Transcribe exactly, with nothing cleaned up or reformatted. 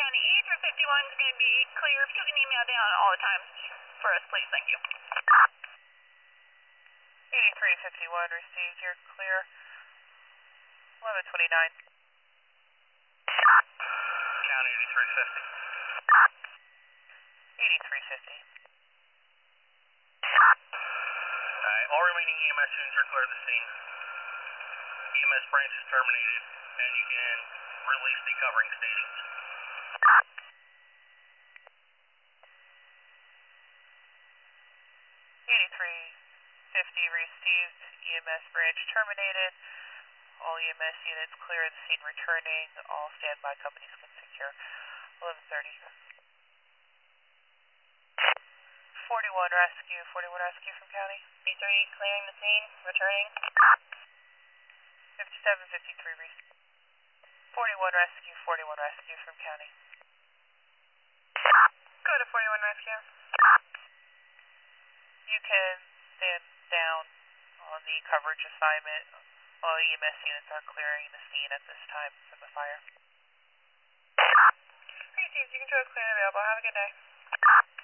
fifty-one, E three fifty-one is going to be clear. If you can email down all the times for us, please. Thank you. eighty-three fifty-one received. You're clear. eleven twenty-nine. County eighty-three fifty. eighty-three fifty. Alright, all remaining E M S units are clear of the scene. E M S branch is terminated, and you can release the covering stations. eighty-three fifty received. E M S branch terminated. All E M S units clear of the scene returning. All standby companies can secure. eleven thirty. forty-one rescue. forty-one rescue from county. E three clearing the scene, returning. fifty-seven fifty-three received. forty-one rescue. forty-one rescue from county. Go to forty-one rescue. You can stand down on the coverage assignment. All E M S units are clearing the scene at this time from the fire. Received. You can show us clear and available. Have a good day.